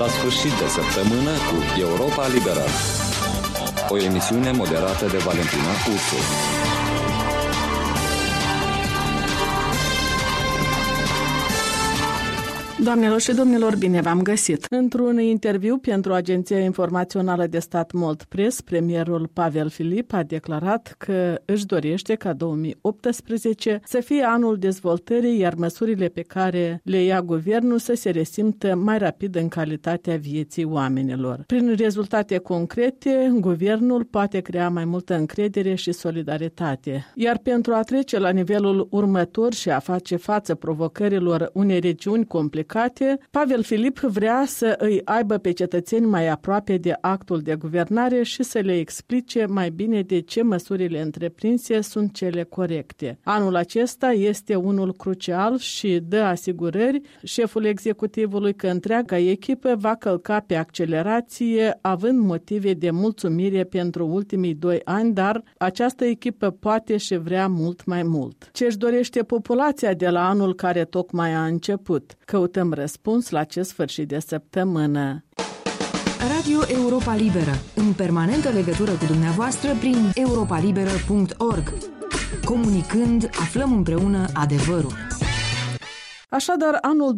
La sfârșit de săptămână cu Europa Liberă. O emisiune moderată de Valentina Ursu. Doamnelor și domnilor, bine v-am găsit! Într-un interviu pentru Agenția Informațională de Stat Mold Press, premierul Pavel Filip a declarat că își dorește ca 2018 să fie anul dezvoltării, iar măsurile pe care le ia guvernul să se resimtă mai rapid în calitatea vieții oamenilor. Prin rezultate concrete, guvernul poate crea mai multă încredere și solidaritate. Iar pentru a trece la nivelul următor și a face față provocărilor unei regiuni complicate, Pavel Filip vrea să îi aibă pe cetățeni mai aproape de actul de guvernare și să le explice mai bine de ce măsurile întreprinse sunt cele corecte. Anul acesta este unul crucial și dă asigurări șeful executivului că întreaga echipă va călca pe accelerație, având motive de mulțumire pentru ultimii 2 ani, dar această echipă poate și vrea mult mai mult. Ce își dorește populația de la anul care tocmai a început? Căutăm răspuns la acest sfârșit de săptămână. Radio Europa Liberă, în permanentă legătură cu dumneavoastră prin europalibera.org. Comunicând, aflăm împreună adevărul. Așadar, anul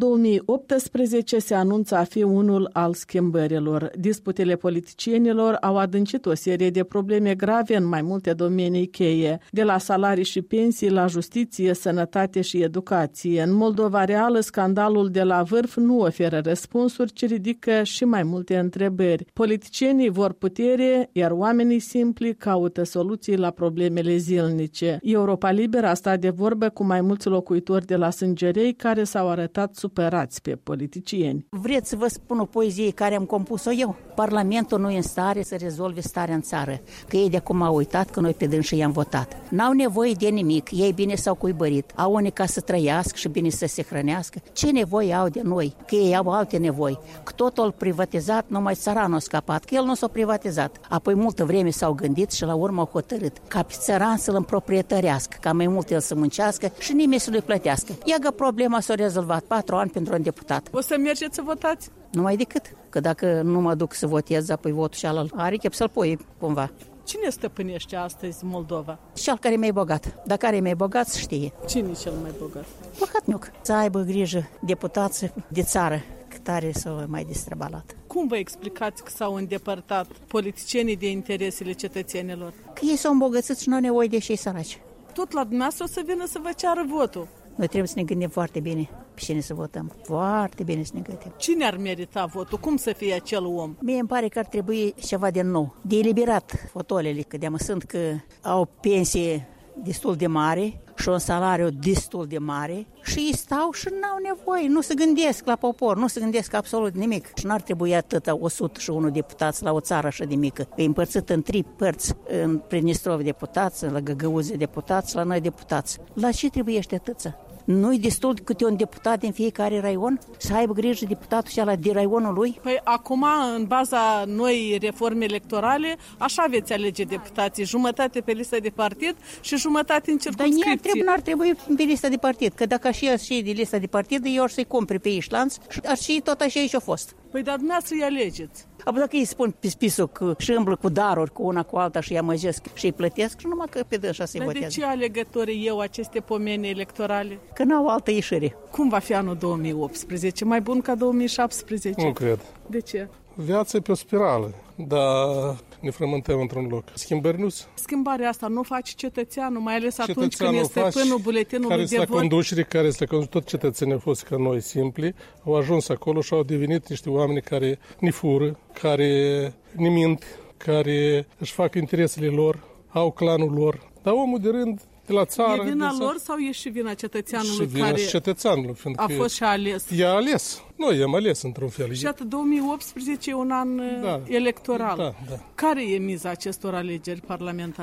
2018 se anunță a fi unul al schimbărilor. Disputele politicienilor au adâncit o serie de probleme grave în mai multe domenii cheie, de la salarii și pensii la justiție, sănătate și educație. În Moldova reală, scandalul de la vârf nu oferă răspunsuri, ci ridică și mai multe întrebări. Politicienii vor putere, iar oamenii simpli caută soluții la problemele zilnice. Europa Liberă a stat de vorbă cu mai mulți locuitori de la Sângerei care s-au arătat supărați pe politicieni. Vreți să vă spun o poezie care am compus-o eu? Parlamentul nu e în stare să rezolve starea în țară, că ei de acum au uitat că noi pe dânsă i-am votat. N-au nevoie de nimic, ei bine s-au cuibărit, au unii ca să trăiască și bine să se hrănească. Ce nevoie au de noi? Că ei au alte nevoi. Că totul privatizat, numai țăranul a scăpat, că el nu s-a privatizat. Apoi multă vreme s-au gândit și la urmă au hotărât ca pe țăran să-l împroprietărească, ca mai mult el să muncească și nimeni să-l plătească. Iagă problema s-a rezolvat, 4 ani pentru un deputat. O să mergeți să votați? Numai decât, că dacă nu mă duc să votez, apoi votul și alăl are chef să-l pui cumva. Cine stăpânește astăzi Moldova? Cel care e mai bogat. Dacă care e mai bogat, știe. Cine e cel mai bogat? Bogatniuc. Să aibă grijă deputații de țară, că tare s-au mai distrăbalat. Cum vă explicați că s-au îndepărtat politicienii de interesele cetățenilor? Că ei s-au îmbogățit și nu au nevoie de cei săraci. Tot la dumneavoastră o să vină să vă ceară votul. Noi trebuie să ne gândim foarte bine pe cine să votăm. Foarte bine să ne gândim. Cine ar merita votul? Cum să fie acel om? Mie îmi pare că ar trebui ceva de nou. De eliberat fotolele, că de-amă sunt că au pensie destul de mare și un salariu destul de mare și ei stau și n-au nevoie, nu se gândesc la popor, nu se gândesc absolut nimic. Și n-ar trebui atâta 101 deputați la o țară așa de mică. E împărțit în 3 părți, în Prinistrov deputați, la Găgăuze deputați, la noi deputați. La ce trebuie atâția? Nu-i destul câte un deputat din fiecare raion? Să aibă grijă deputatul ăla de raionul lui? Păi acum, în baza noi reforme electorale, așa veți alege deputații, jumătate pe lista de partid și jumătate în circumscripție. Dar n-ar trebui pe lista de partid, că dacă așa și de lista de partid, eu aș să-i cumpri pe Ișlanț și tot așa și-a fost. Păi dar dumneavoastră îi alegeți. Apoi dacă îi spun pe spisul că și îmblă cu daruri cu una cu alta și îi amăjesc și îi plătesc, și numai că pe dânsa să-i votează. De ce alegătorii eu aceste pomeni electorale? Că n-au altă ieșire. Cum va fi anul 2018? Mai bun ca 2017? Nu cred. De ce? Viața e pe o spirală, dar ne frământăm într-un loc. Schimbări nu sunt. Schimbarea asta nu face cetățeanul, mai ales atunci când este stăpânul buletinului de vot. Conducere, care este la conducere, tot cetățenii au fost ca noi simpli, au ajuns acolo și au devenit niște oameni care ne fură, care ne mint, care își fac interesele lor, au clanul lor. Dar omul de rând, de la țară... E vina lor sau e și vina cetățeanului care cetățeanului, a fost și ales? E ales. Noi i-am ales într-un fel. Și atât 2018 e un an electoral. Da. Care e miza acestor alegeri parlamentare?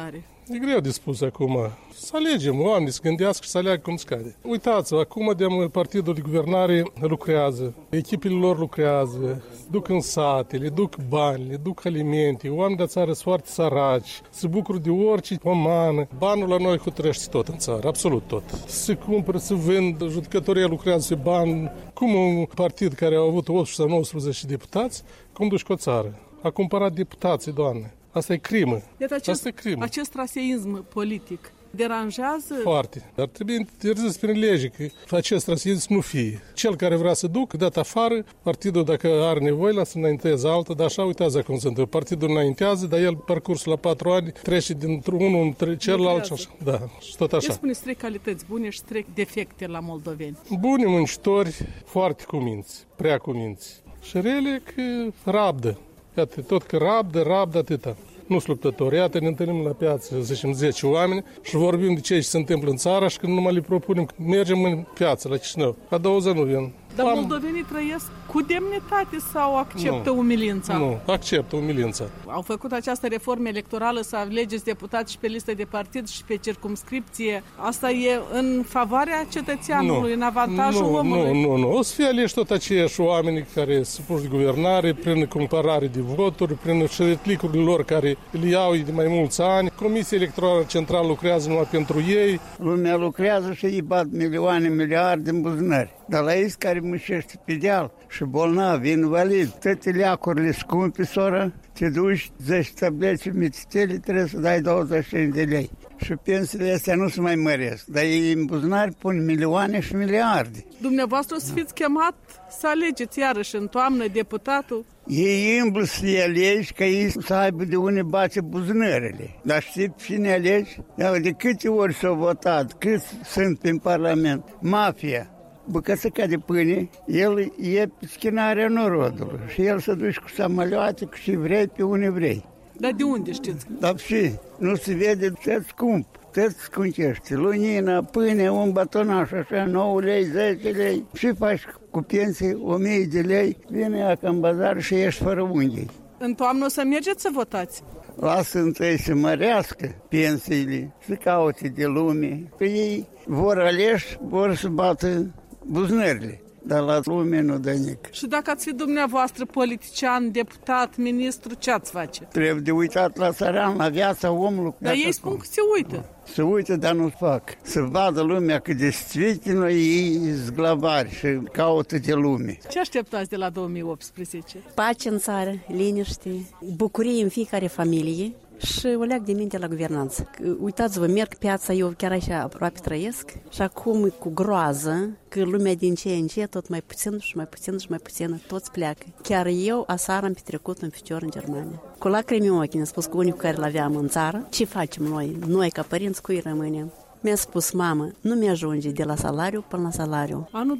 E greu de spus acum. Să alegem, oamenii să gândească și să aleagă cum scade. Uitați-vă, acum de partidul de guvernare lucrează, echipele lor lucrează, duc în sate, le duc bani, le duc alimente, oamenii de țară sunt foarte săraci, se bucură de orice pomană. Banul la noi hotărăște tot în țară, absolut tot. Se cumpără, se vând, judecătoria lucrează pe bani. Cum un partid care a avut 18 sau 19 deputați, cum duci cu o țară? A cumpărat deputații, Doamne. Asta e crimă. Asta e crimă. Acest traseism politic deranjează? Foarte. Dar trebuie interzis prin lege că acest traseism nu fie. Cel care vrea să ducă, dat afară, partidul dacă are nevoie, lasă înainteze altă, dar așa uitați cum se întâmplă. Partidul înaintează, dar el parcursul la 4 ani trece dintr-unul în celălalt și așa. Da, și tot așa. Ce spuneți, 3 calități bune și 3 defecte la moldoveni? Buni muncitori, foarte cuminți, prea cuminți. Și rele că rabdă. Iată, tot că rabdă atâta. Nu-s luptători. Iată, ne întâlnim la piață, să zicem, 10 oameni și vorbim de ce se întâmplă în țară și când numai le propunem, mergem în piață la Chișinău. A doua zi nu vin. Dar moldovenii trăiesc cu demnitate sau acceptă umilința? Nu, acceptă umilința. Au făcut această reformă electorală să alegeți deputați și pe listă de partid și pe circumscripție. Asta e în favoarea cetățeanului, în avantajul omului? Nu. O să fie aleși tot aceiași oameni care se pun de guvernare prin comparare de voturi, prin șertlicurile lor care le iau de mai mulți ani. Comisia Electorală Centrală lucrează numai pentru ei. Lumea lucrează și îi bat milioane, miliarde în buzunări. Dar la ei care mușește pe deal și bolnav, invalid, toate leacurile scumpe, soră, te duci 10 tablete, mititele, trebuie să dai 25 de lei. Și pensiile astea nu se mai măresc, dar ei în buzunari pun milioane și miliarde. Dumneavoastră o să fiți chemat să alegeți iarăși în toamnă deputatul? Ei îmblă să-i alegi ca ei să aibă de unde bate buzunările. Dar știți cine alegi? De câte ori s-au votat, câți sunt prin Parlament? Mafia. Bucățica de pâine, el e pe schinarea norodului și el se duce cu samolioate, cu ce vrei, pe unde vrei. Dar de unde știți? Dar și nu se vede tot scump, tot scuncește. Lunina, pâine, un batonaș așa, 9 lei, 10 lei. Și faci cu pensie 1000 de lei, vine ea ca în bazar și ești fără unghii. În toamnă o să mergeți să votați? Lasă întâi să mărească pensiile, să caute de lume. Că ei vor aleși, vor să bată buzunările, dar la lume nu dă nic. Și dacă ați fi dumneavoastră politician, deputat, ministru, ce ați face? Trebuie de uitat la țăran, la viața omului. Dar ei spun că se uită. Se uită, dar nu fac. Să vadă lumea că действительно ei zglabari și caută de lume. Ce așteptați de la 2018? Pace în țară, liniște, bucurie în fiecare familie și o leag de minte la guvernanță. Uitați-vă, merg piața, eu chiar așa aproape trăiesc și acum cu groază că lumea din ce în ce tot mai puțin și mai puțin și mai puțin, toți pleacă. Chiar eu aseară am petrecut un picior în Germania. Cu lacrimi în ochi ne-a spus că unii cu care l-aveam în țară, ce facem noi? Noi ca părinți cui rămânem? Mi-a spus, mamă, nu mi-ajunge de la salariu până la salariu. Anul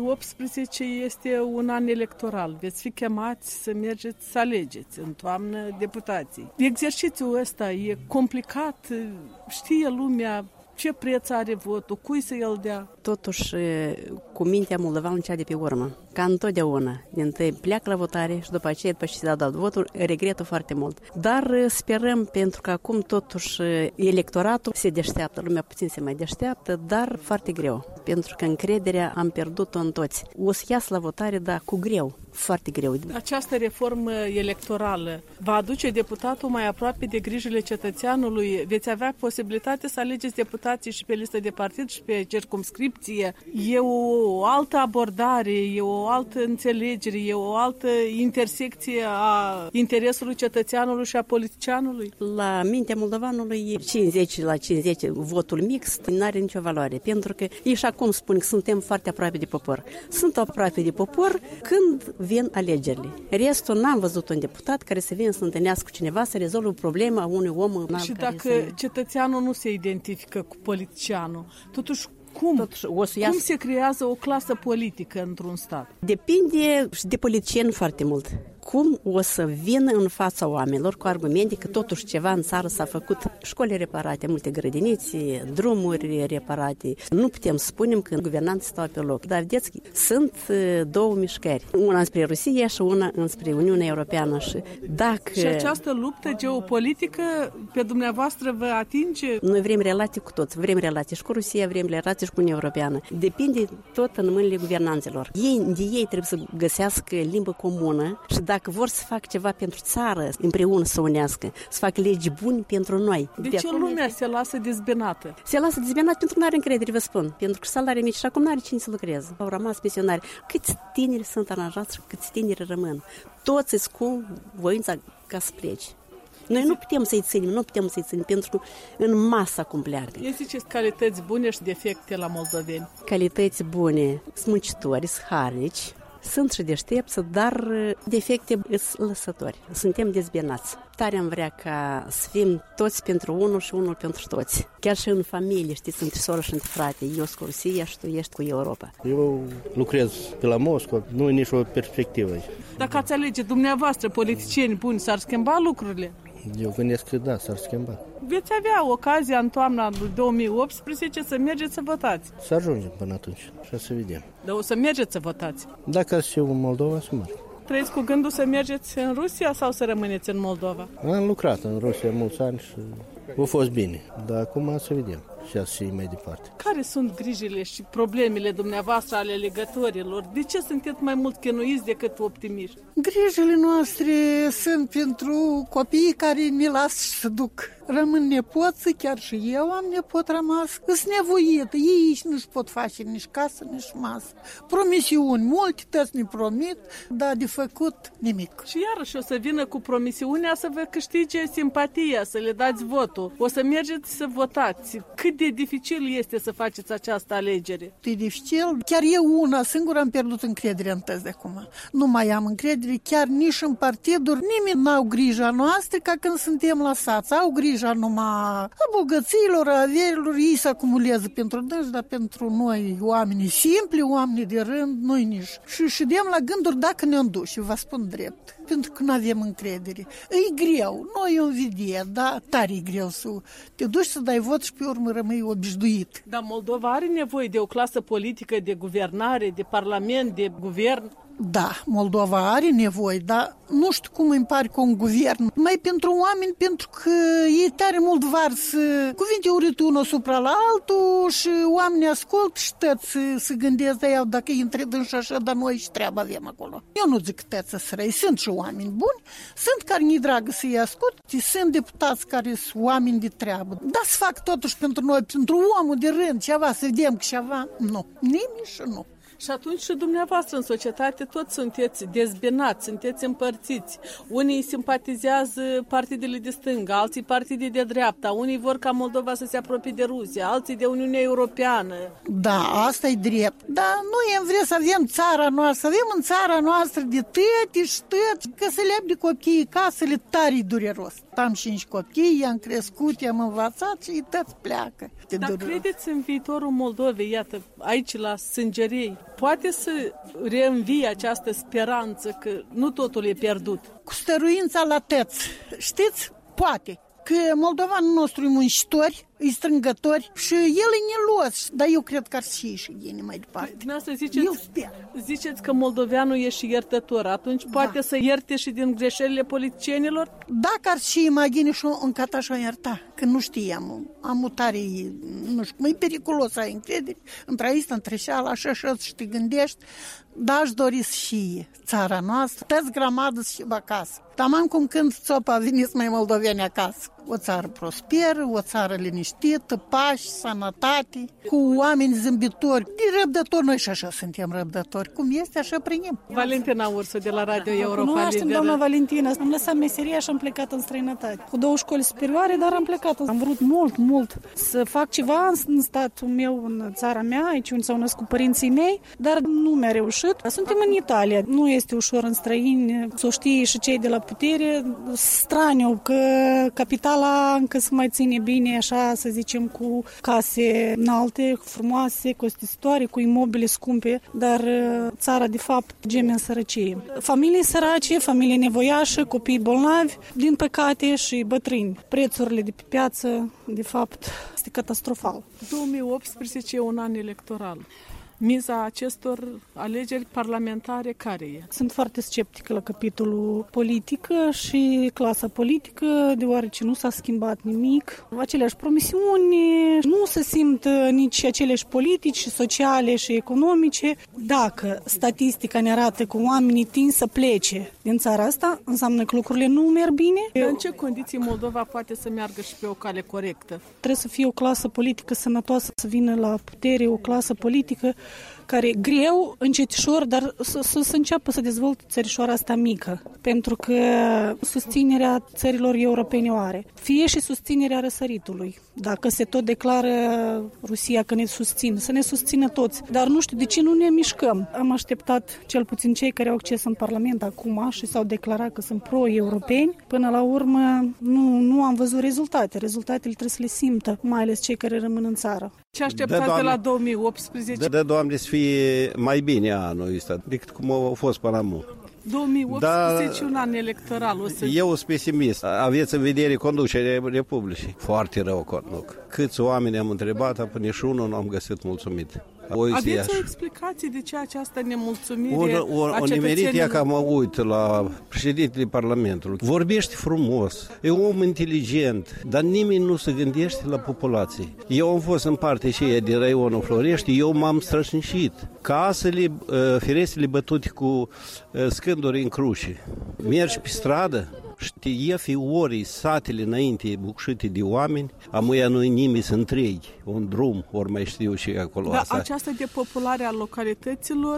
2018 este un an electoral. Veți fi chemați să mergeți să alegeți în toamnă deputații. Exercițiul ăsta e complicat, știe lumea ce preț are votul, cui să el dea. Totuși, cu mintea moldoveană cea de pe urmă. Ca întotdeauna, din tâi pleacă la votare și după aceea, după ce se dat votul, regretă foarte mult. Dar sperăm, pentru că acum totuși electoratul se deșteaptă, lumea puțin se mai deșteaptă, dar foarte greu. Pentru că încrederea am pierdut-o în toți. O să iasă la votare, dar cu greu, foarte greu. Această reformă electorală va aduce deputatul mai aproape de grijile cetățeanului? Veți avea posibilitate să alegeți deputații și pe listă de partid și pe circumscripție? E o altă abordare, e o altă înțelegere, e o altă intersecție a interesului cetățeanului și a politicianului? La mintea moldovanului 50 la 50 votul mixt nu are nicio valoare, pentru că ei și acum spun că suntem foarte aproape de popor. Sunt aproape de popor când vin alegerile. Restul n-am văzut un deputat care să vină să întâlnească cu cineva să rezolvă problema unui om. Și dacă cetățeanul nu se identifică cu politicianul, totuși cum se creează o clasă politică într-un stat? Depinde și de politicieni foarte mult. cum o să vină în fața oamenilor cu argumente că totuși ceva în țară s-a făcut. Școli reparate, multe grădinițe, drumuri reparate. Nu putem spune că guvernanții stau pe loc. Dar vedeți, sunt două mișcări. Una înspre Rusia și una înspre Uniunea Europeană. Și această luptă geopolitică pe dumneavoastră vă atinge? Noi vrem relații cu toți. Vrem relații și cu Rusia, vrem relații și cu Uniunea Europeană. Depinde tot în mâinile guvernanților. Ei trebuie să găsească limbă comună și dacă vor să facă ceva pentru țară, împreună să unească, să facă legi bune pentru noi. De ce lumea se lasă dezbinată? Se lasă dezbinată pentru că nu are încredere, vă spun. Pentru că salarii mici și acum nu are cine să lucreze. Au rămas pensionari. Câți tineri sunt aranjați și câți tineri rămân? Toți sunt cu voința ca să plece. Noi nu putem să-i ținem, pentru că în masă acum pleacă. Ziceți calități bune și defecte la moldoveni. Calități bune, sunt muncitori, sunt harnici, sunt și deștepți, dar defecte sunt lăsători. Suntem dezbinați. Tare am vrea ca să fim toți pentru unul și unul pentru toți. Chiar și în familie, știți, între soră și între frate. Eu sunt cu Rusia și tu ești cu Europa. Eu lucrez pe la Moscova, nu e nicio perspectivă. Dacă ați alege dumneavoastră politicieni buni, s-ar schimba lucrurile? Eu gândesc că da, s-ar schimba. Veți avea ocazia în toamna lui 2018 să mergeți să votați. Să ajungem până atunci și să vedem. Dar o să mergeți să votați? Dacă ați eu în Moldova, să merg. Trăiți cu gândul să mergeți în Rusia sau să rămâneți în Moldova? Am lucrat în Rusia mulți ani și a fost bine. Dar acum să vedem și mai departe. Care sunt grijile și problemele dumneavoastră ale legătorilor? De ce sunteți mai mult chinuiți decât optimiști? Grijile noastre sunt pentru copiii care ne lasă să duc. Rămân nepoții, chiar și eu am nepot rămas. Sunt nevoită, ei nu-și pot face nici casă, nici masă. Promisiuni multe, toți ne promit, dar de făcut nimic. Și iarăși o să vină cu promisiunea să vă câștige simpatia, să le dați votul. O să mergeți să votați. Cât de dificil este să faceți această alegere? E dificil. Chiar eu una singură am pierdut încrederea în tăzi de acum. Nu mai am încredere chiar nici în partiduri. Nimeni n-au grija noastră ca când suntem lăsați. Au grija numai a bogăților, a averilor. Ei se acumulează pentru dânsi, dar pentru noi, oamenii simpli, oamenii de rând, noi nici. Și ședem la gânduri dacă ne-am dus și vă spun drept. Pentru că nu avem încredere. E greu, noi o vedem, dar tare e greu să te duci să dai vot și pe urmă rămâi obișnuit. Dar Moldova are nevoie de o clasă politică, de guvernare, de parlament, de guvern? Da, Moldova are nevoie, dar nu știu cum îmi pare că un guvern. Mai pentru oameni, pentru că ei tare mult varsă cuvinte urâte unul supra la altul și oamenii ascultă și tăți să gândesc de ea dacă îi întrebă și așa, dar noi și treaba avem acolo. Eu nu zic că tăți să răi, sunt și oameni buni, sunt care ne dragă să-i ascult, sunt deputați care sunt oameni de treabă. Dar să fac totuși pentru noi, pentru omul de rând, ceva, să vedem că ceva, nu, nimic și nu. Și atunci și dumneavoastră în societate toți sunteți dezbinați, sunteți împărțiți. Unii simpatizează partidele de stânga, alții partide de dreapta, unii vor ca Moldova să se apropie de Rusia, alții de Uniunea Europeană. Da, asta e drept. Dar noi am vrea să avem țara noastră, avem în țara noastră de tăti și tăti, că să le de copiii casele tare dureros. Am 5 copii, i-am crescut, i-am învățat și ei tăți pleacă. Dar credeți în viitorul Moldovei, iată, aici la Sângerei, poate să reînvie această speranță că nu totul e pierdut? Cu stăruința la tăți, știți? Poate. Că moldovanul nostru e muncitori, e strângători și el e nelos, dar eu cred că ar și ei mai departe. Ziceți că moldoveanul e și iertător, atunci poate să ierte și din greșelile politicienilor? Dacă ar și imagine și încă așa ierta, că nu știam, am mutare, nu știu, e periculos să ai încredere, între aici, între cealaltă, așa și te gândești, dar aș dori și țara noastră, tăți grămadă și acasă. Tamam cum când țopa veniți mai moldoveni acasă. O țară prosperă, o țară liniștită, pași, sănătate, cu oameni zâmbitori, răbdători. Noi și așa suntem răbdători. Cum este, așa primim. Valentina Ursu de la Radio Europa Liberă. Cunoaștem, doamna Valentina. Am lăsat meseria și am plecat în străinătate. Cu 2 școli superioare, dar am plecat. Am vrut mult să fac ceva în statul meu, în țara mea, aici unde s-au născut părinții mei, dar nu mi-a reușit. Suntem în Italia. Nu este ușor în străini să o știe și cei de la putere. Straniu că capital Capitala încă se mai ține bine, așa să zicem, cu case înalte, frumoase, costisitoare, cu imobile scumpe, dar țara de fapt geme în sărăcie. Familii sărace, familii nevoiașe, copii bolnavi, din păcate și bătrâni. Prețurile de pe piață, de fapt, este catastrofal. 2018 e un an electoral. Miza acestor alegeri parlamentare care e? Sunt foarte sceptică la capitolul politică și clasa politică, deoarece nu s-a schimbat nimic. Aceleași promisiuni, nu se simt nici aceleași politici sociale și economice. Dacă statistica ne arată că oamenii tind să plece din țara asta, înseamnă că lucrurile nu merg bine. În ce condiții Moldova poate să meargă și pe o cale corectă? Trebuie să fie o clasă politică sănătoasă, să vină la putere, o clasă politică care greu, încetișor, dar să înceapă să dezvolte țărișoara asta mică, pentru că susținerea țărilor europene o are. Fie și susținerea răsăritului. Dacă se tot declară Rusia că ne susțin, să ne susțină toți. Dar nu știu de ce nu ne mișcăm. Am așteptat cel puțin cei care au acces în Parlament acum și s-au declarat că sunt pro-europeni. Până la urmă nu am văzut rezultate. Rezultatele trebuie să le simtă, mai ales cei care rămân în țară. Ce așteptați de la 2018? De Doamne să fie mai bine anul ăsta decât cum a fost până acum. 2018 un an electoral. Eu sunt pesimist. Aveți în vedere conducerea Republicii. Foarte rău conduc. Câți oameni am întrebat, până și unul nu am găsit mulțumit. Aveți o explicație de ce această nemulțumire o nimerit ea că mă uit la președintele Parlamentului. Vorbește frumos, e un om inteligent, dar nimeni nu se gândește la populație. Eu am fost în partea aceea din raionul Florești, eu m-am strășnișit. Casele, ferestrele bătute cu scânduri în cruce. Mergi pe stradă, știe ori satele înainte bucșite de oameni, amuia nu-i nimeni să întregi un drum, ori mai știu și acolo. Dar această depopulare a localităților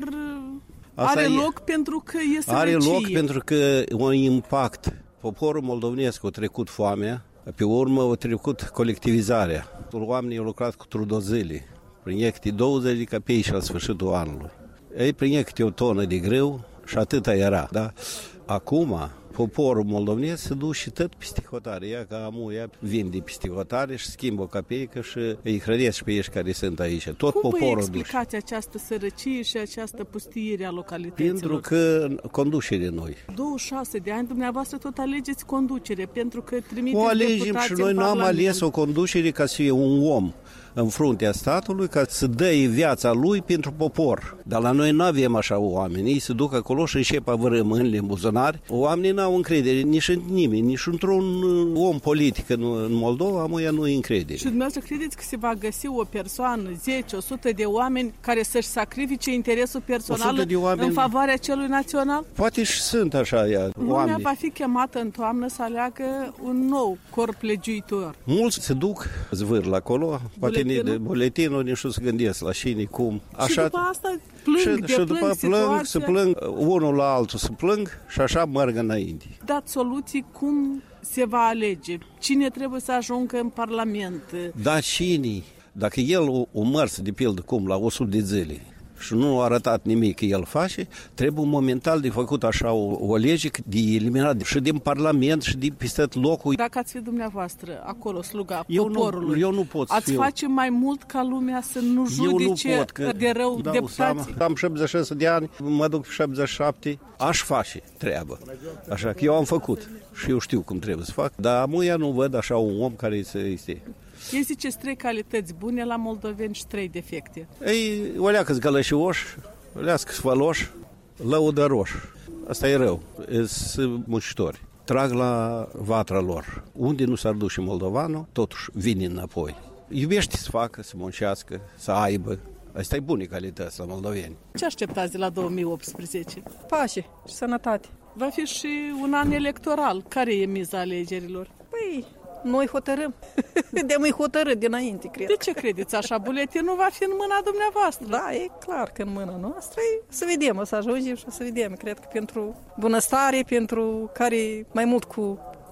are loc pentru că e sărăcie. Are loc pentru că un impact. Poporul moldovenesc a trecut foamea, pe urmă a trecut colectivizarea. Oamenii au lucrat cu trudozile, prin câte 20 de capei la sfârșitul anului. Ei prin câte o tonă de greu și atâta era. Da? Acum poporul moldovenesc se duce și tot peste hotare. Ea ca amuia vinde peste hotare și schimbă o capeică și îi hrănesc pe ei care sunt aici. Tot cum poporul explicați această sărăcie și această pustiire a localităților? Pentru că conducere noi. 26 de ani, dumneavoastră tot alegeți conducere, pentru că trimiteți o alegem deputați și noi n-am ales o conducere ca să fie un om în fruntea statului, ca să dă viața lui pentru popor. Dar la noi nu avem așa oameni. Ei se duc acolo și încep a vără mâinile în buzunari. Oamenii n-au încredere nici în nimeni, nici într-un om politic în Moldova, amuia nu îi încredere. Și dumneavoastră credeți că se va găsi o persoană, 10, 100 de oameni care să-și sacrifice interesul personal în favoarea celui național? Poate și sunt așa oameni. Lumea va fi chemată în toamnă să aleagă un nou corp legiuitor. Mulți se duc, zvârl acolo, poate buletinul, nici nu se gândesc la cine, cum. Așa, și după asta plâng, și după plâng, se plâng, unul la altul se plâng și așa merg înainte. Dați soluții cum se va alege, cine trebuie să ajungă în Parlament. Da, cine? Dacă el o mărs, de pildă, cum, la 100 de zile, și nu a arătat nimic că el face, trebuie momentan de făcut așa o lege de eliminat și din Parlament și din peste locul. Dacă ați fi dumneavoastră acolo, sluga poporului, eu nu pot ați face mai mult ca lumea să nu judece de rău deputații? Am 76 de ani, mă duc pe 77, aș face treabă. Așa că eu am făcut și eu știu cum trebuie să fac, dar amuia nu văd așa un om care să este. Ei ziceți 3 calități bune la moldoveni și 3 defecte. Ei, o leacă-s gălășioși, o leacă-s făloși, lăudăroși. Asta e rău, sunt muncitori. Trag la vatra lor. Unde nu s-ar duce moldovanul, totuși vine înapoi. Iubește să facă, să muncească, să aibă. Asta e bune calități la moldoveni. Ce așteptați de la 2018? Pace și sănătate. Va fi și un an electoral. Care e miza alegerilor? Păi, noi hotărâm. De-am hotărât dinainte, cred. De ce credeți așa? Buletinul va fi în mâna dumneavoastră. Da, e clar că în mâna noastră. Să vedem, o să ajungem și o să vedem. Cred că pentru bunăstare, pentru care mai mult cu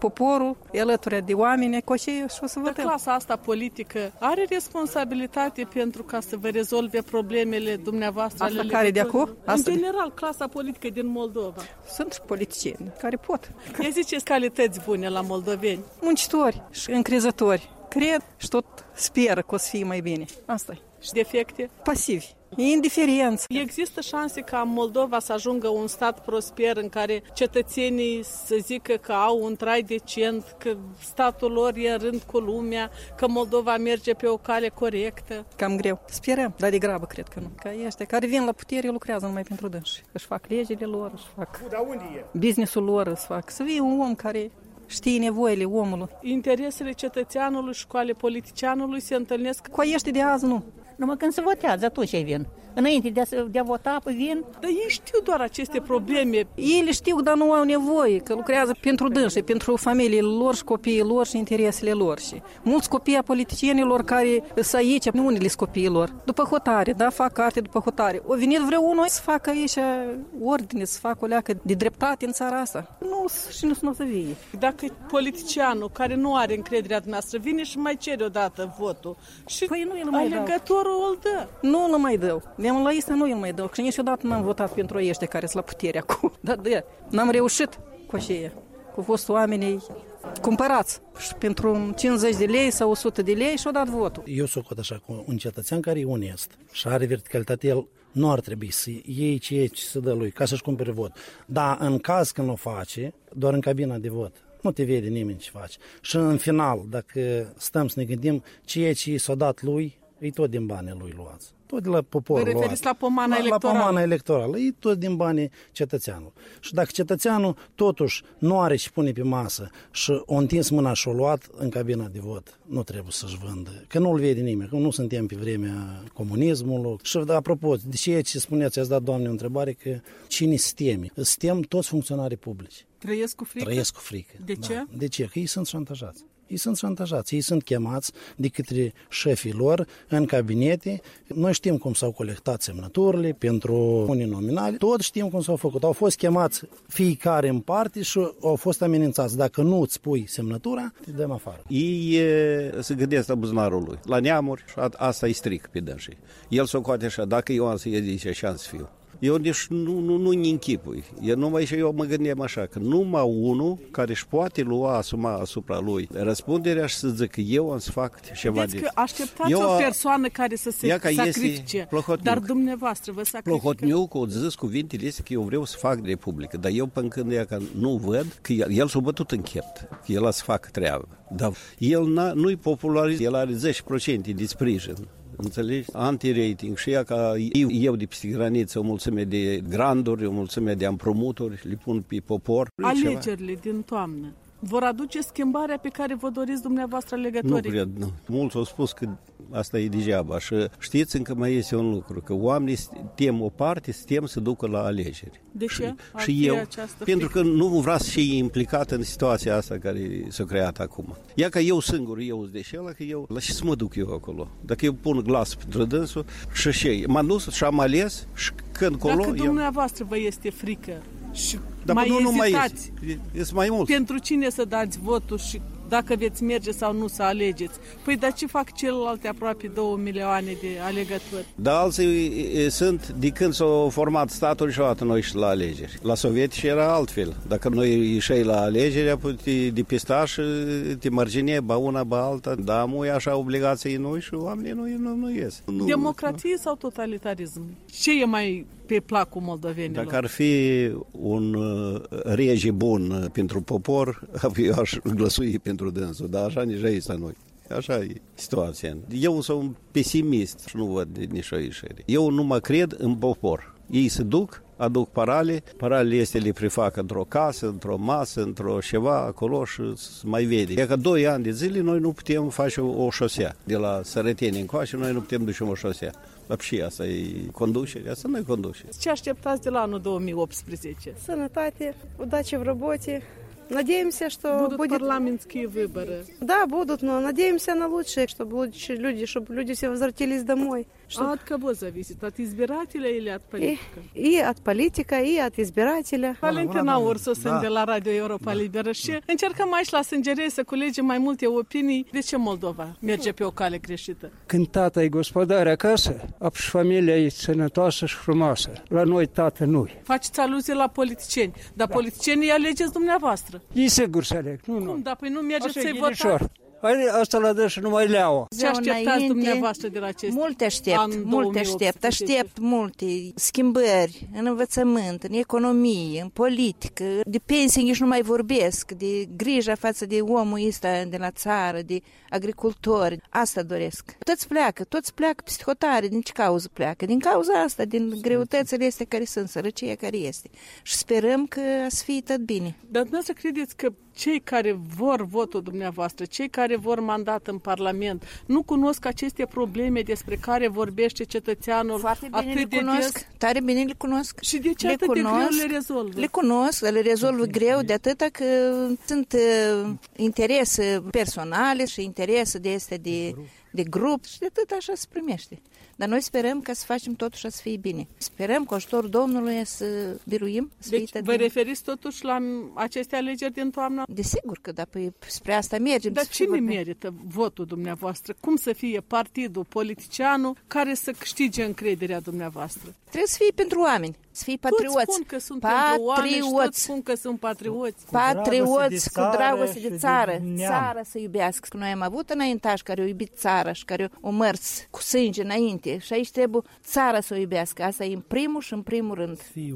poporul, e alături de oameni, cu aceea și o să votăm. Clasa asta politică are responsabilitate pentru ca să vă rezolve problemele dumneavoastră? Asta care de acum? În general, clasa politică din Moldova. Sunt politicieni care pot. Ia ziceți calități bune la moldoveni. Muncitori și încrezători. Cred și tot speră că o să fie mai bine. Asta-i. Și defecte? Pasivi. Indiferență. Există șanse ca Moldova să ajungă un stat prosper în care cetățenii să zică că au un trai decent, că statul lor e în rând cu lumea, că Moldova merge pe o cale corectă? Cam greu. Sperăm, dar degrabă cred că nu. Că ăștia care vin la putere lucrează numai pentru dânsi. Își fac legile lor, își fac business-ul lor, își fac. Să fie un om care știe nevoile omului. Interesele cetățeanului și cu ale politicianului se întâlnesc? Cu ăștia de azi nu. Numai când se votează, atunci ei vin. Înainte de a vota, vin. Dar ei știu doar aceste probleme. Ei le știu, dar nu au nevoie, că lucrează pentru dânsi, pentru familiile lor și copiii lor și interesele lor. Și mulți copii a politicienilor care sunt aici, nu unele sunt copiii lor, după hotare, da, fac carte după hotare. O venit vreunul să facă aici ordine, să facă o leacă de dreptate în țara asta. Nu o să vie. Dacă politicianul care nu are încrederea noastră vine și mai cere odată votul și păi nu îl mai alegătorul îl dă. Nu îl mai dă. La ăsta nu îl mai dă. Și niciodată n-am votat pentru ăștia care sunt la putere acum. Dar n-am reușit cu aceea. Cu fost oamenii cumpărați și pentru 50 de lei sau 100 de lei și-au dat votul. Eu socot așa cu un cetățean care e onest și are verticalitate, el nu ar trebui să iei ce se dă lui ca să-și cumpere vot. Dar în caz când o face, doar în cabina de vot, nu te vede nimeni ce faci. Și în final, dacă stăm să ne gândim, ceea ce s-a dat lui, e tot din banii lui luați. Tot de la poporul luat. Vă referiți la pomana electorală? La pomana electorală. E tot din banii cetățeanului. Și dacă cetățeanul totuși nu are ce pune pe masă și o întins mâna și o luat în cabina de vot, nu trebuie să-și vândă. Că nu-l vede nimeni, că nu suntem pe vremea comunismului. Și apropo, de ceea ce spuneați, ați dat, Doamne, o întrebare, că cine stemi? Stem toți funcționarii publici. Trăiesc cu frică? Trăiesc cu frică. De ce? Da. De ce? Că ei sunt șantajați. Ei sunt șantajați, ei sunt chemați de către șefii lor în cabinete. Noi știm cum s-au colectat semnăturile pentru unii nominali, tot știm cum s-au făcut. Au fost chemați fiecare în parte și au fost amenințați. Dacă nu îți pui semnătura, te dăm afară. Ei se gândesc la buzunarul lui, la neamuri și asta îi stric pe dânsii. El s-o coate așa, dacă eu am să ies și am să fiu. Eu deci nu-mi închipui. Numai și eu mă gândeam așa, că numai unul care își poate lua asupra lui răspunderea și să zică eu am să fac ceva. Vedeți că așteptați o persoană care să se sacrifice, dar dumneavoastră vă sacrifică. Plохотniuc, a zis cuvintele astea că eu vreau să fac republică, dar eu până când că nu văd că el s-a bătut în chept, că el a să facă treabă. Dar el nu-i popularizat, el are 10% de sprijin. Înțelegi? Anti-rating și ea ca eu de peste graniță o mulțime de granturi, o mulțime de împrumuturi, le pun pe popor. Alegerile din toamnă vor aduce schimbarea pe care vă doriți dumneavoastră alegătorii? Nu cred, nu. Mulți au spus că asta e degeaba și știți încă mai este un lucru, că oamenii tem o parte, tem să ducă la alegeri. De ce? Și eu, pentru că nu vreau să fie implicat în situația asta care s-a creat acum. Ia că eu singur, eu sunt deșela, că eu, la ce să mă duc eu acolo? Dacă eu pun glas pentru dânsul și m-am dus și am ales și când colo... Dacă dumneavoastră vă este frică și dar mai ezitați, mai mult. Pentru cine să dați votul și dacă veți merge sau nu să alegeți. Păi dar ce fac celelalte aproape 2 milioane de alegători? Dar alții sunt de când s-a format statul și odată noi și la alegeri. La sovietici era altfel. Dacă noi ieșai la alegeri, apoi te depista și te mărgineai ba una, ba alta. Dar mu e așa obligații noi și oamenii nu ies. Democrație sau totalitarism? Ce e mai pe placul moldovenilor? Dacă ar fi un rege bun pentru popor, eu aș glăsui pentru dânsul, dar așa nici aici la noi. Așa e situația. Eu sunt un pesimist și nu văd nici o ieșire. Eu nu mă cred în popor. Ei se duc, aduc paralele este le prefac într-o casă, într-o masă, într-o ceva acolo și mai vede. E că 2 ani de zile noi nu putem face o șosea. De la Sărăteni încoace noi nu putem duce o șosea. La și asta e conducere, asta nu e conducere. Ce așteptați de la anul 2018? Сănătate, удачи в работе. Надеемся, что будут парламентские выборы. Да, будут, но надеемся на лучшее, чтобы люди все возвратились домой. А от кого зависит? От избирателя или от политика? И от политика, и от избирателя. Valentina Ursu sunt de la Radio Europa Liberă și încercăm aici la Sângerei să culegem mai multe opinii. De ce Moldova merge pe o cale greșită? Când tata e gospodar acasă, și familia e sănătoasă și frumoasă. La noi tată nu-i. Faceți aluzie la politicieni, dar politicienii alegeți dumneavoastră. E sigur să aleg. Cum? Dar păi nu mergeți să-i votați? Asta la dă și numai leaua. Ce așteptați dumneavoastră de la acest Multe aștept multe schimbări în învățământ, în economie, în politică, de pensii nici nu mai vorbesc, de grija față de omul ăsta de la țară, de agricultori. Asta doresc. Toți pleacă peste hotare. Din ce cauză pleacă? Din cauza asta, din greutățile astea care sunt, sărăcia care este. Și sperăm că să fie tot bine. Dar dumneavoastră credeți că cei care vor votul dumneavoastră, cei care vor mandat în Parlament, nu cunosc aceste probleme despre care vorbește cetățeanul foarte bine le cunosc, tare bine le cunosc. Și de ce atât de greu le rezolvă? Le cunosc, le rezolvă greu de atâta că sunt interese personale și interese de grup și de atât așa se primește. Dar noi sperăm ca să facem totuși să fie bine. Sperăm cu ajutorul Domnului să biruim. Deci vă referiți totuși la aceste alegeri din toamnă? Desigur că da, păi spre asta mergem. Dar cine merită votul dumneavoastră? Cum să fie partidul, politicianul care să câștige încrederea dumneavoastră? Trebuie să fie pentru oameni, să fie patrioți. Toți spun că sunt pentru oameni și toți spun că sunt patrioți. Patrioți cu dragoste de țară. Țara să iubească. Noi am avut înaintași care au iubit țara și care au mers cu sânge înainte și aici trebuie țara să o iubească. Asta e în primul și în primul rând. Fii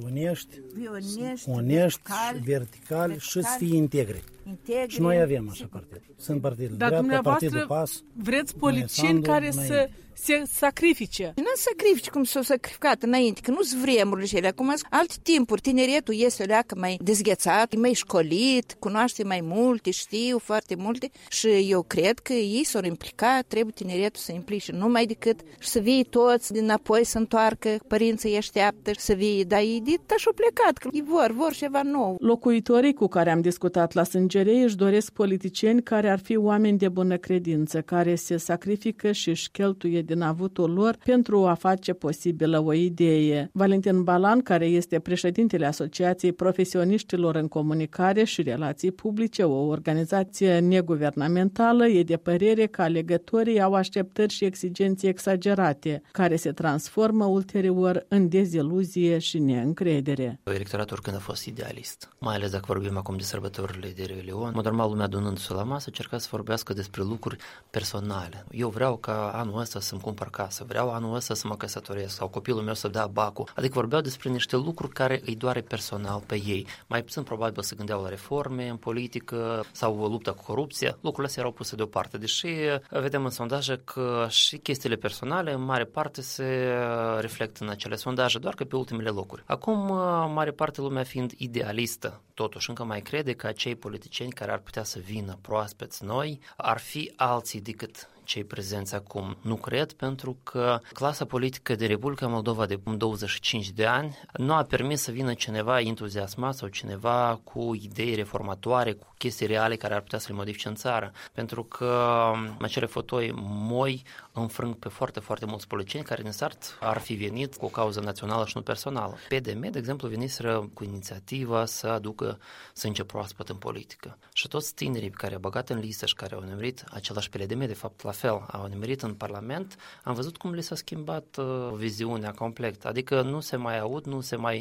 onești, verticali și să fii integri. Și noi avem așa partid. Sunt partidul dreapta, partidul PAS. Vreți politicieni care să se sacrifice. Nu sacrifice cum s-au sacrificat înainte, că nu-s vremurile și ele. Acum alte timpuri, tineretul este o leacă mai dezghețat, mai școlit, cunoaște mai multe, știu foarte multe și eu cred că ei s-au implicat, trebuie tineretul să implice numai decât și să vii toți dinapoi să întoarcă, părinții îi așteaptă să vii, dar ei și-au plecat, că ei vor ceva nou. Locuitorii cu care am discutat la Sângerei își doresc politicieni care ar fi oameni de bună credință, care se sacrifică și își cheltuie din avutul lor pentru a face posibilă o idee. Valentin Balan, care este președintele Asociației Profesioniștilor în Comunicare și Relații Publice, o organizație neguvernamentală, e de părere că alegătorii au așteptări și exigențe exagerate, care se transformă ulterior în deziluzie și neîncredere. Electoratul oricând a fost idealist, mai ales dacă vorbim acum de sărbătorile de Revelion. Mă normal, lumea adunându-se la masă, încerca să vorbească despre lucruri personale. Eu vreau ca anul ăsta să-mi cumpăr casă, vreau anul ăsta să mă căsătoresc sau copilul meu să dea bacul. Adică vorbeau despre niște lucruri care îi doare personal pe ei. Mai puțin probabil să gândeau la reforme în politică sau o luptă cu corupție. Lucrurile astea erau puse deoparte, deși vedem în sondaje că și chestiile personale în mare parte se reflectă în acele sondaje, doar că pe ultimele locuri. Acum, mare parte lumea fiind idealistă, totuși încă mai crede că acei politicieni care ar putea să vină proaspeți noi ar fi alții decât cei prezenți acum. Nu cred, pentru că clasa politică de Republica Moldova de 25 de ani nu a permis să vină cineva entuziasmat sau cineva cu idei reformatoare, cu chestii reale care ar putea să le modifice în țară. Pentru că acele fotoi moi înfrâng pe foarte, foarte mulți politicieni care din start ar fi venit cu o cauză națională și nu personală. PDM, de exemplu, veniseră cu inițiativa să aducă sânge proaspăt în politică. Și toți tinerii pe care au băgat în listă și care au nimerit același PDM, de fapt, la fel, au nimerit în Parlament, am văzut cum li s-a schimbat viziunea completă. Adică nu se mai aud, nu se mai...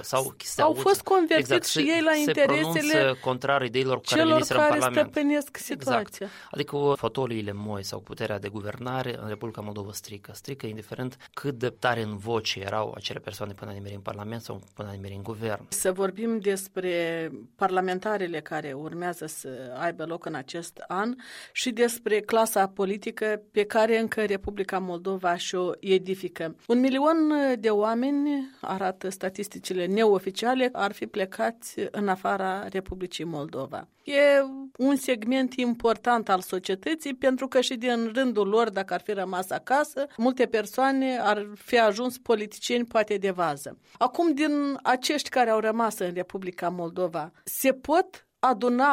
au fost convertiți exact, și ei la interesele contrar ideilor cu care veniseră în Parlament. Celor care stăpânesc situația. Exact. Adică fotoliile moi sau puterea de guvernare în Republica Moldova strică, indiferent cât de tare în voce erau acele persoane până a nimeri în Parlament sau până a nimeri în guvern. Să vorbim despre parlamentarele care urmează să aibă loc în acest an și despre clasa politică pe care încă Republica Moldova și-o edifică. 1 milion de oameni, arată statisticile neoficiale, ar fi plecați în afara Republicii Moldova. E un segment important al societății pentru că și din rândul lor, dacă ar fi rămas acasă, multe persoane ar fi ajuns politicieni poate de vază. Acum, din acești care au rămas în Republica Moldova, se pot aduna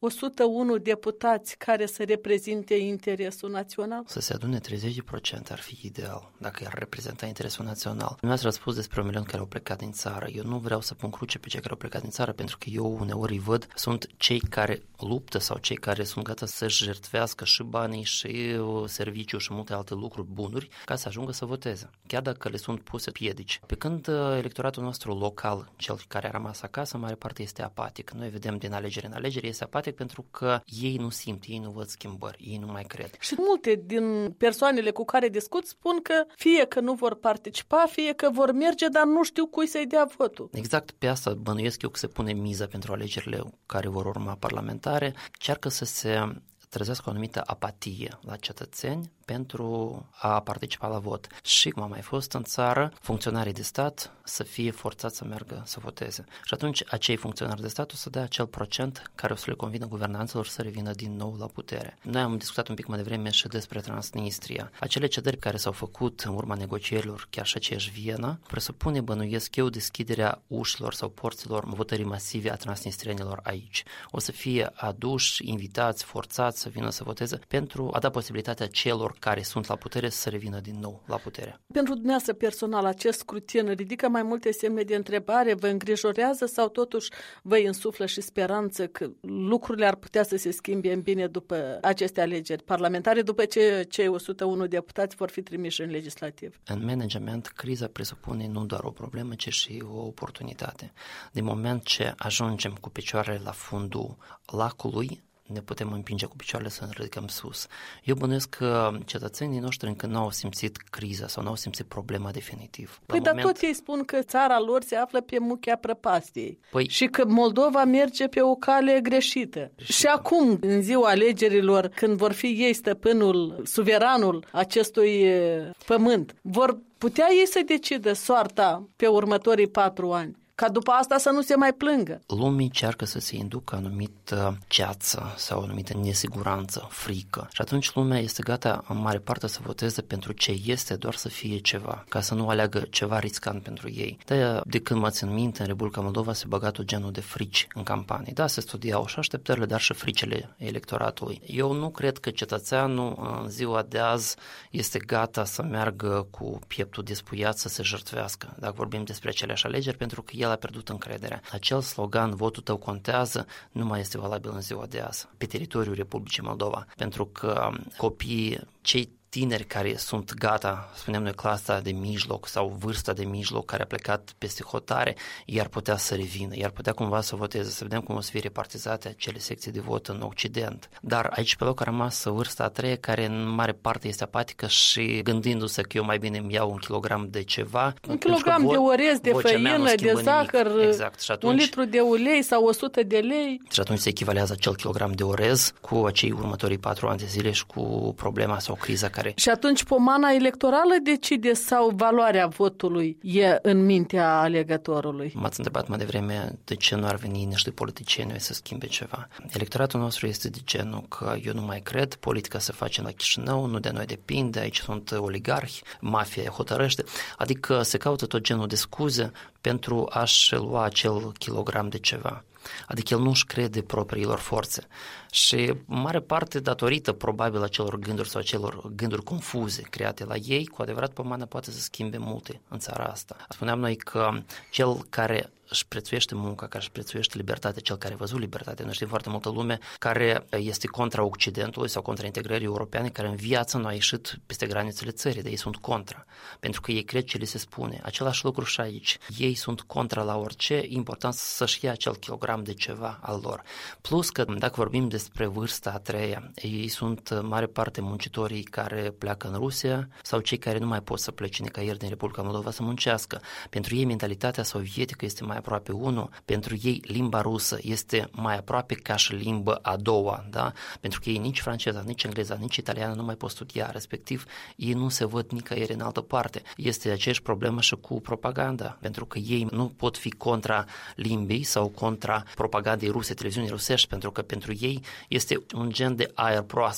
101 deputați care să reprezinte interesul național? Să se adune 30% ar fi ideal, dacă ar reprezenta interesul național. Dumneavoastră ați spus despre 1 milion care au plecat din țară. Eu nu vreau să pun cruce pe cei care au plecat din țară, pentru că eu uneori îi văd, sunt cei care luptă sau cei care sunt gata să-și jertfească și banii și serviciu și multe alte lucruri, bunuri, ca să ajungă să voteze, chiar dacă le sunt puse piedici. Pe când electoratul nostru local, cel care a rămas acasă, în mare parte este apatic. Noi vedem din alegere în alegere, este apatic pentru că ei nu simt, ei nu văd schimbări, ei nu mai cred. Și multe din persoanele cu care discut spun că fie că nu vor participa, fie că vor merge, dar nu știu cui să-i dea votul. Exact pe asta bănuiesc eu că se pune miza pentru alegerile care vor urma parlamentare. Încearcă să se trezească o anumită apatie la cetățeni pentru a participa la vot. Și cum a mai fost în țară, funcționarii de stat să fie forțați să meargă să voteze. Și atunci acei funcționari de stat o să dea acel procent care o să le convină guvernanților să revină din nou la putere. Noi am discutat un pic mai devreme și despre Transnistria. Acele cedări care s-au făcut în urma negocierilor, chiar și aceeași Viena, presupune, bănuiesc eu, deschiderea ușilor sau porților votării masive a transnistrienilor aici. O să fie aduși, invitați, forțați să vină să voteze pentru a da posibilitatea celor care sunt la putere să revină din nou la putere. Pentru dumneavoastră personal, acest scrutin ridică mai multe semne de întrebare, vă îngrijorează sau totuși vă însuflă și speranță că lucrurile ar putea să se schimbe în bine după aceste alegeri parlamentare, după ce cei 101 deputați vor fi trimiși în legislativ? În management, criza presupune nu doar o problemă, ci și o oportunitate. Din moment ce ajungem cu picioarele la fundul lacului, ne putem împinge cu picioarele să ne ridicăm sus. Eu bănuiesc că cetățenii noștri încă nu au simțit criza sau nu au simțit problema definitiv. Păi dar tot ei spun că țara lor se află pe muchea prăpastiei și că Moldova merge pe o cale greșită. Și acum, în ziua alegerilor, când vor fi ei stăpânul, suveranul acestui pământ, vor putea ei să decidă soarta pe următorii 4 ani. Ca după asta să nu se mai plângă. Lumii încearcă să se inducă anumită ceață sau o anumită nesiguranță, frică. Și atunci lumea este gata în mare parte să voteze pentru ce este, doar să fie ceva, ca să nu aleagă ceva riscant pentru ei. De când mă țin minte, în Republica Moldova se băga tot genul de frici în campanii. Da, se studiau și așteptările, dar și fricile electoratului. Eu nu cred că cetățeanul în ziua de azi este gata să meargă cu pieptul despuiat să se jertfească, dacă vorbim despre aceleași alegeri, pentru că el a pierdut încrederea. Acel slogan, votul tău contează, nu mai este valabil în ziua de azi, pe teritoriul Republicii Moldova, pentru că copiii, cei tineri care sunt gata, spunem noi, clasa de mijloc sau vârsta de mijloc care a plecat peste hotare, i-ar putea să revină, i-ar putea cumva să voteze, să vedem cum o să fie repartizate acele secții de vot în Occident. Dar aici pe loc a rămas vârsta a treia, care în mare parte este apatică și gândindu-se că eu mai bine îmi iau 1 kilogram de ceva. 1 kilogram de orez, de făină, de zahăr, exact. Și atunci, 1 litru de ulei sau 100 de lei. Și atunci se echivalează acel kilogram de orez cu acei următorii 4 ani de zile și cu problema sau criza care... Și atunci pomana electorală decide sau valoarea votului e în mintea alegătorului? M-ați întrebat mai devreme de ce nu ar veni niște politicieni să schimbe ceva. Electoratul nostru este de genul că eu nu mai cred, politica se face la Chișinău, nu de noi depinde, aici sunt oligarhi, mafia hotărăște, adică se caută tot genul de scuze pentru a-și lua acel kilogram de ceva. Adică el nu-și crede propriilor forțe. Și în mare parte datorită probabil acelor gânduri sau acelor gânduri confuze create la ei, cu adevărat pomana poate să schimbe multe în țara asta. Spuneam noi că cel care își prețuiește munca, care își prețuiește libertatea, cel care a văzut libertatea. Noi știm foarte multă lume care este contra Occidentului sau contra integrării europene, care în viață nu a ieșit peste granițele țării, dar ei sunt contra. Pentru că ei cred ce li se spune. Același lucru și aici. Ei sunt contra la orice, e important să-și ia acel kilogram de ceva al lor. Plus că, dacă vorbim despre vârsta a treia, ei sunt în mare parte muncitorii care pleacă în Rusia sau cei care nu mai pot să plece nicăieri din Republica Moldova să muncească. Pentru ei mentalitatea sovietică este mai aproape 1, pentru ei limba rusă este mai aproape ca și limbă a doua, da? Pentru că ei nici franceza, nici engleza, nici italiană nu mai pot studia, respectiv ei nu se văd nicăieri în altă parte. Este aceeași problemă și cu propaganda, pentru că ei nu pot fi contra limbii sau contra propagandei ruse, televiziunii rusești, pentru că pentru ei este un gen de aer proaspăt.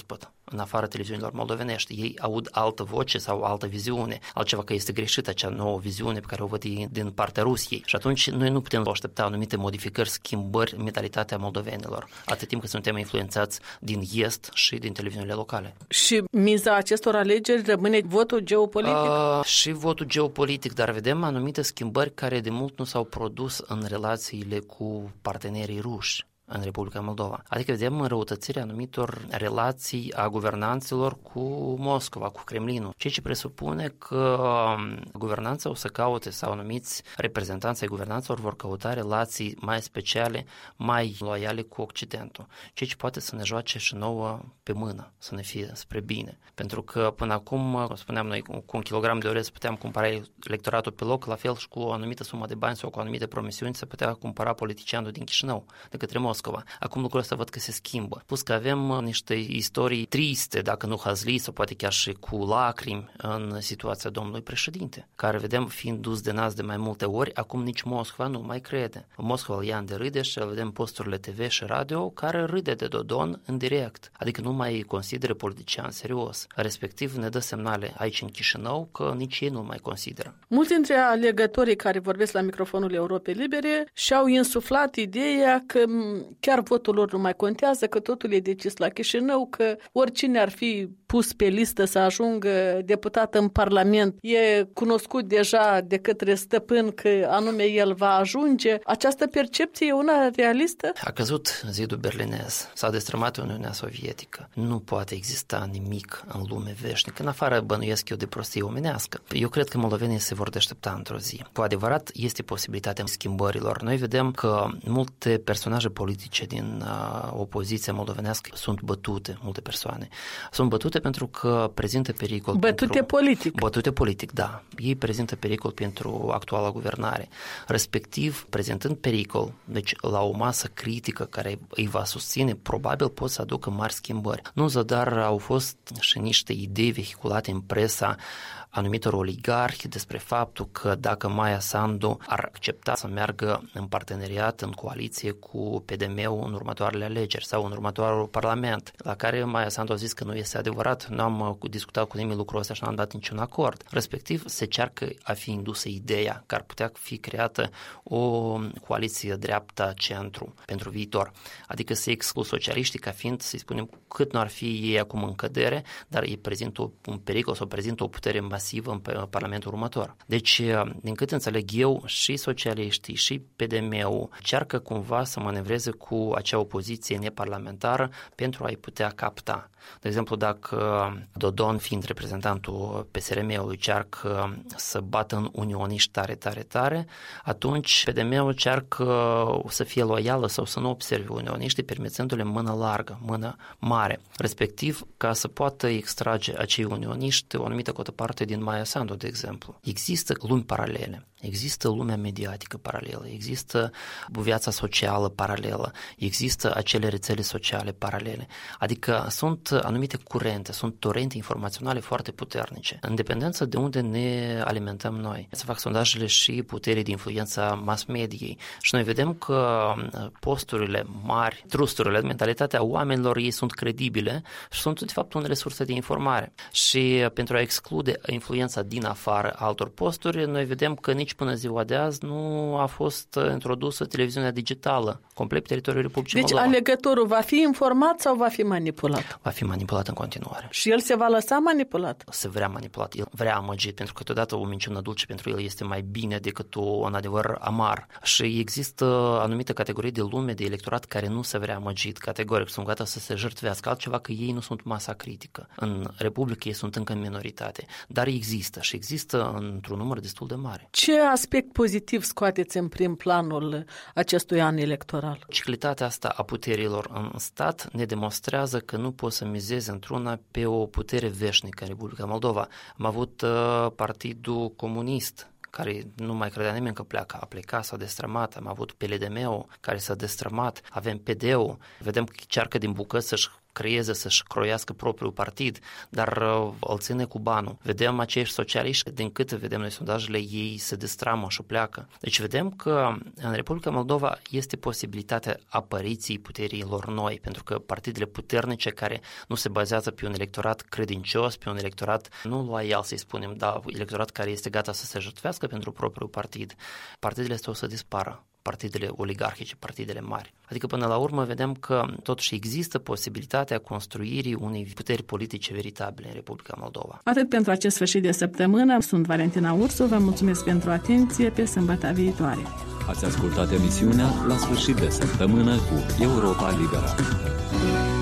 în afara televiziunilor moldovenești. Ei aud altă voce sau altă viziune, altceva că este greșită acea nouă viziune pe care o văd din partea Rusiei. Și atunci noi nu putem aștepta anumite modificări, schimbări în mentalitatea moldovenilor, atât timp cât suntem influențați din est și din televiziunile locale. Și miza acestor alegeri rămâne votul geopolitic? Și votul geopolitic, dar vedem anumite schimbări care de mult nu s-au produs în relațiile cu partenerii ruși în Republica Moldova. Adică vedem înrăutățirea anumitor relații a guvernanților cu Moscova, cu Kremlinul, ceea ce presupune că guvernanța o să caute sau anumiți reprezentanți ai guvernanților vor căuta relații mai speciale, mai loiale cu Occidentul, ceea ce poate să ne joace și nouă pe mână, să ne fie spre bine. Pentru că până acum, spuneam noi, cu 1 kilogram de orez puteam cumpăra electoratul pe loc, la fel și cu o anumită sumă de bani sau cu anumite promisiuni se putea cumpăra politicianul din Chișinău de către Moscova. Acum lucrurile astea văd că se schimbă. Plus că avem niște istorii triste, dacă nu hazli, sau poate chiar și cu lacrimi în situația domnului președinte, care vedem fiind dus de nas de mai multe ori, acum nici Moscova nu mai crede. Moscova îl ia în derâde și vedem posturile TV și radio care râde de Dodon în direct, adică nu mai consideră politician serios. Respectiv ne dă semnale aici în Chișinău că nici ei nu mai consideră. Mulți dintre alegătorii care vorbesc la microfonul Europei Libere și-au insuflat ideea că chiar votul lor nu mai contează, că totul e decis la Chișinău, că oricine ar fi pus pe listă să ajungă deputat în Parlament e cunoscut deja de către stăpân că anume el va ajunge. Această percepție e una realistă? A căzut zidul berlinez, s-a destrămat Uniunea Sovietică. Nu poate exista nimic în lume veșnică, în afară bănuiesc eu de prostie omenească. Eu cred că moldovenii se vor deștepta într-o zi. Cu adevărat este posibilitatea schimbărilor. Noi vedem că multe personaje politice din opoziția moldovenească sunt bătute, multe persoane. Sunt bătute pentru că prezintă pericol. Bătute politic, da. Ei prezintă pericol pentru actuala guvernare. Respectiv, prezentând pericol, deci la o masă critică care îi va susține, probabil pot să aducă mari schimbări. Nu zadar au fost și niște idei vehiculate în presa anumitor oligarhi despre faptul că dacă Maia Sandu ar accepta să meargă în parteneriat, în coaliție cu PDM-ul în următoarele alegeri sau în următorul parlament, la care Maia Sandu a zis că nu este adevărat, nu am discutat cu nimeni lucrul ăsta și n-am dat niciun acord. Respectiv, se cearcă a fi indusă ideea că ar putea fi creată o coaliție dreapta-centru pentru viitor. Adică se exclu socialiștii ca fiind, să spunem, cât nu ar fi ei acum în cădere, dar ei prezintă un pericol sau prezintă o putere masivă în Parlamentul următor. Deci, din cât înțeleg eu, și socialiștii și PDM-ul încearcă cumva să manevreze cu acea opoziție neparlamentară pentru a-i putea capta. De exemplu, dacă Dodon, fiind reprezentantul PSRM-ului, încearcă să bată în unioniști tare, atunci PDM-ul încearcă să fie loială sau să nu observe unioniștii, permițându-le mână largă, mână mare. Respectiv, ca să poată extrage acei unioniști o anumită cotă parte din Maia Sandu, de exemplu. Există lumi paralele. Există lumea mediatică paralelă, există viața socială paralelă, există acele rețele sociale paralele. Adică sunt anumite curente, sunt torente informaționale foarte puternice, în dependență de unde ne alimentăm noi. Se fac sondajele și puterii de influență mass mediei și noi vedem că posturile mari, trusturile, mentalitatea oamenilor, ei sunt credibile și sunt de fapt unele surse de informare. Și pentru a exclude influența din afară altor posturi, noi vedem că nici până ziua de azi nu a fost introdusă televiziunea digitală complet pe teritoriul Republicii Moldova. Deci alegătorul va fi informat sau va fi manipulat? Va fi manipulat în continuare. Și el se va lăsa manipulat? Se vrea manipulat, el vrea amăgit, pentru că totodată o minciună dulce pentru el este mai bine decât un adevăr amar. Și există anumite categorii de lume, de electorat care nu se vrea amăgit, categoric, sunt gata să se jertfească, altceva că ei nu sunt masa critică. În Republică ei sunt încă în minoritate, dar există și există într-un număr destul de mare. Ce aspect pozitiv scoateți în prim planul acestui an electoral? Ciclitatea asta a puterilor în stat ne demonstrează că nu poți să mizezi într-una pe o putere veșnică în Republica Moldova. Am avut Partidul Comunist, care nu mai credea nimeni că pleacă, a plecat, s-a destrămat, am avut PLDM-ul care s-a destrămat, avem PD-ul, vedem că încearcă din bucăți să-și creeze, să-și croiască propriul partid, dar îl ține cu banul. Vedem acești socialiști, din câte vedem noi sondajele, ei se destramă și pleacă. Deci vedem că în Republica Moldova este posibilitatea apariției puterilor noi, pentru că partidele puternice care nu se bazează pe un electorat credincios, pe un electorat nu loial, să-i spunem, dar electorat care este gata să se jertfească pentru propriul partid, partidele astea o să dispară. Partidele oligarhice, partidele mari. Adică până la urmă vedem că totuși există posibilitatea construirii unei puteri politice veritabile în Republica Moldova. Atât pentru acest sfârșit de săptămână. Sunt Valentina Ursu, vă mulțumesc pentru atenție, pe sâmbătă viitoare. Ați ascultat emisiunea La sfârșit de săptămână cu Europa Liberă.